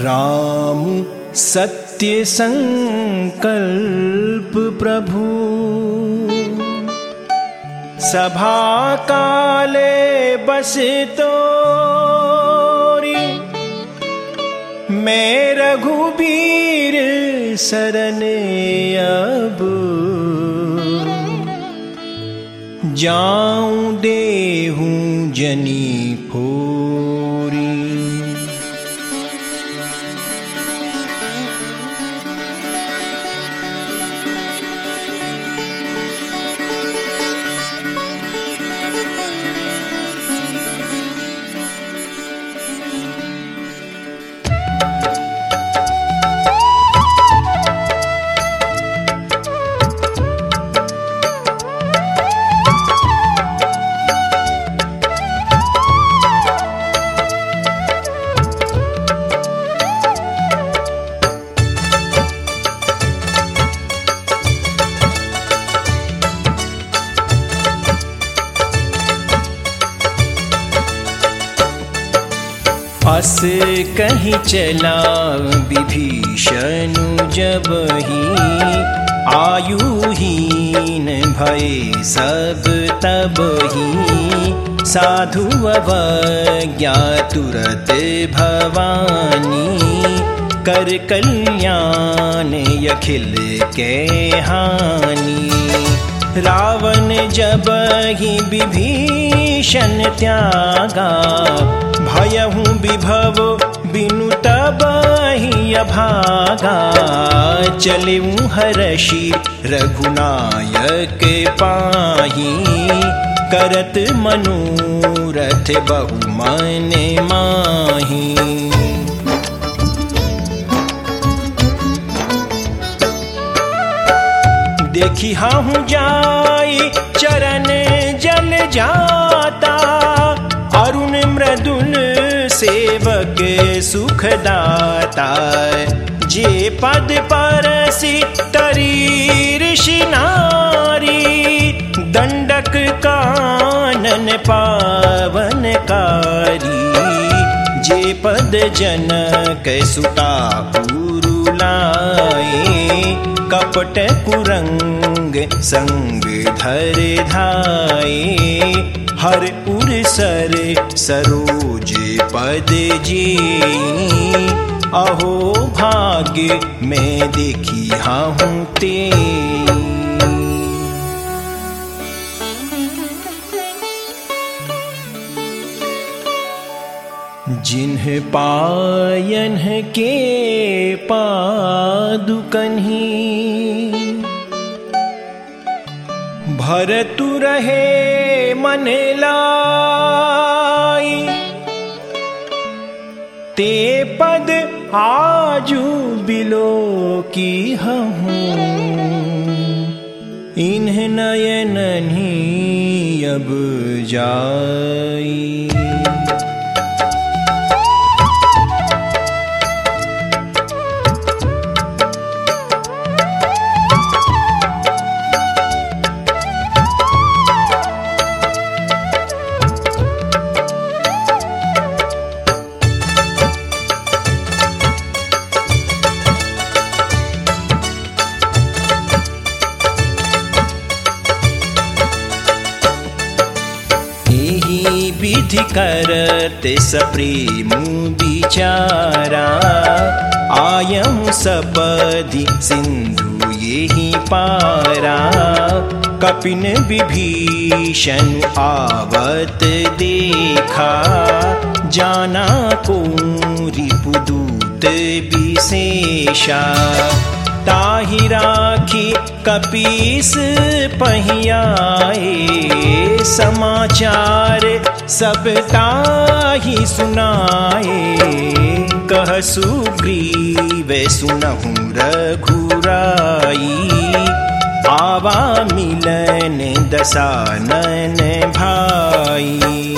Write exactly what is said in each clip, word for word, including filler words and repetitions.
राम सत्य संकल्प प्रभु, सभा काले बस तोरी। मैं रघुबीर शरण अब, जाऊं देहूं जनी फोरी। अस कहीं चला विभीषण जब ही, आयुहीन भय सब तब ही। साधु अवज्ञा तुरत भवानी, कर कल्याण अखिल के हानि। रावण जब ही विभीषण त्यागा, भयहु विभव बिनु तब ही अभागा। चलेऊ हरषि रघुनायक पाही, करत मनोरथ बहु मन माही। देखी हाहू जाई चरण जल जाता, अरुण मृदुल सेवक सुखदाता। जे पद परसि तरी ऋषि नारी, दंडक कानन पावनकारी। जे पद जनक सुता पुरुलाए, कपट कुरंग संग धर धाये। हर उर सर सरोज पद जी, अहो भाग्य मैं देखी हाहूं ते। जिन्ह पायन के पादुकन्ही, भरतु रहे मन लाई। ते पद आजू बिलो की हूँ, इन्ह नयन ही अब जाई। विधि करत सप्रेम विचारा, आयं सपदि सिंधु येहि पारा। कपिन विभीषण आवत देखा, जाना को रिपुदूत विशेषा। ताहि राखी कपीस पहियाए, समाचार सब ताहि सुनाए। कह सुग्रीव सुनहु रघुराई, आवा मिलन दसानन भाई।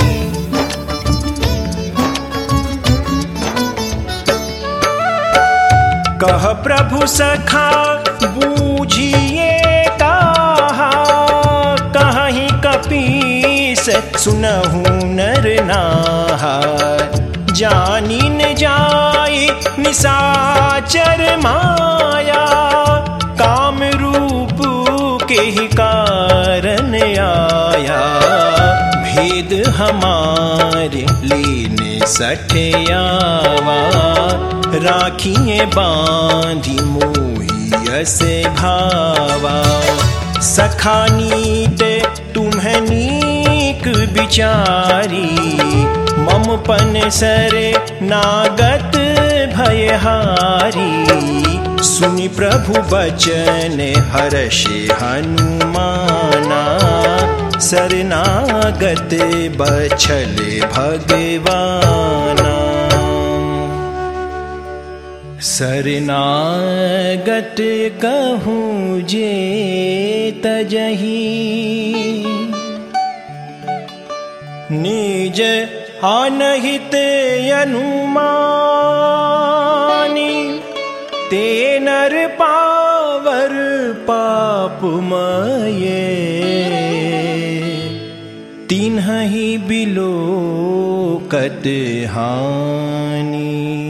कह प्रभु सखा बूझिए कहा, कहीं कपीस सुनहु नर नाहा। जानी न जाए निशाचर माया, काम रूप के ही कारण आया। भेद हमारे लीने सठियावा, राखिए बांधी मोही से भावा। सखानीत तुम्हें नीक विचारी, ममपन सरे नागत भयहारी। सुनि प्रभु बचन हर्षे हनुमाना, शरणागत बछले भगवाना। शरणागत कहूँ जे तजही, निज अनहित अनुमानी। ते नर पावर पापमये, तिन्हि बिलोकत हानि।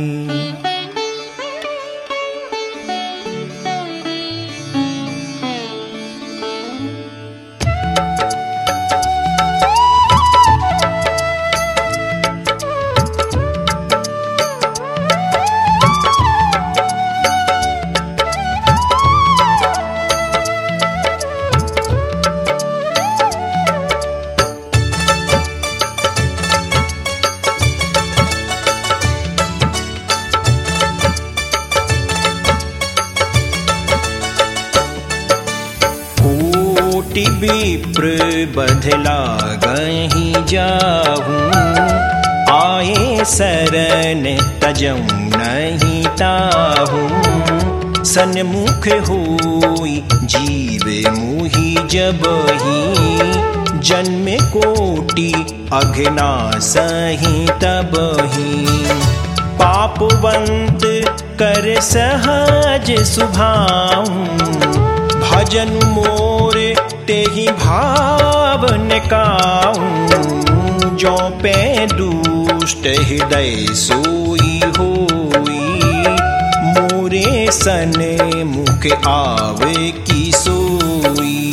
विप्र बधला गही जाहूँ, आए शरण तजऊँ नहीं ताहूँ। सन्मुख होई जीवे मुहि जबही, जन्मे कोटि अघना सही तबही। पापवंत कर सहज सुभाऊँ, भजन मोरे तेहि भावन काऊँ। जो पे दुष्ट हृदय सोई होई, मोरे सने मुख आवे की सोई।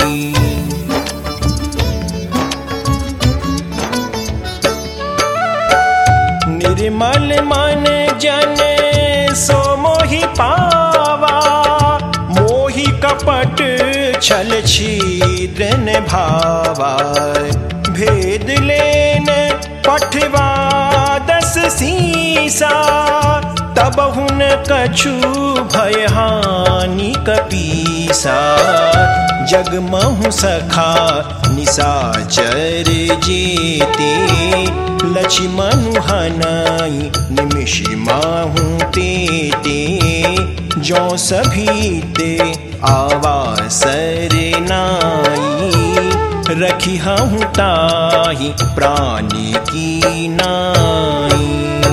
निर्मल मन जन सो मोहि पावा, मोहि कपट छल छिद्र भावा। भेद लेन पठवा दस सीसा, तब हुन कछु भय हानि कपीसा। जगमहु सखा निशाचर जेते, लक्ष्मण हनाई निमिष माहू तेते। जो सभी ते आवासर नाई, रखी हूँ ताही प्राणी की नाई।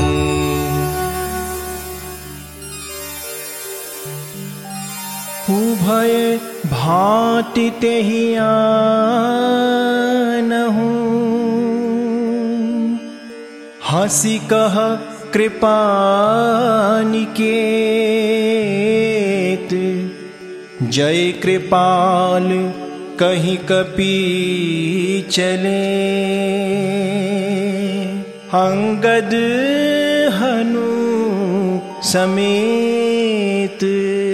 उभय भांति तेहि आनहूँ, हंसी कह कृपा निकेत। जय कृपाल कहीं कपि चले, अंगद हनु समेत।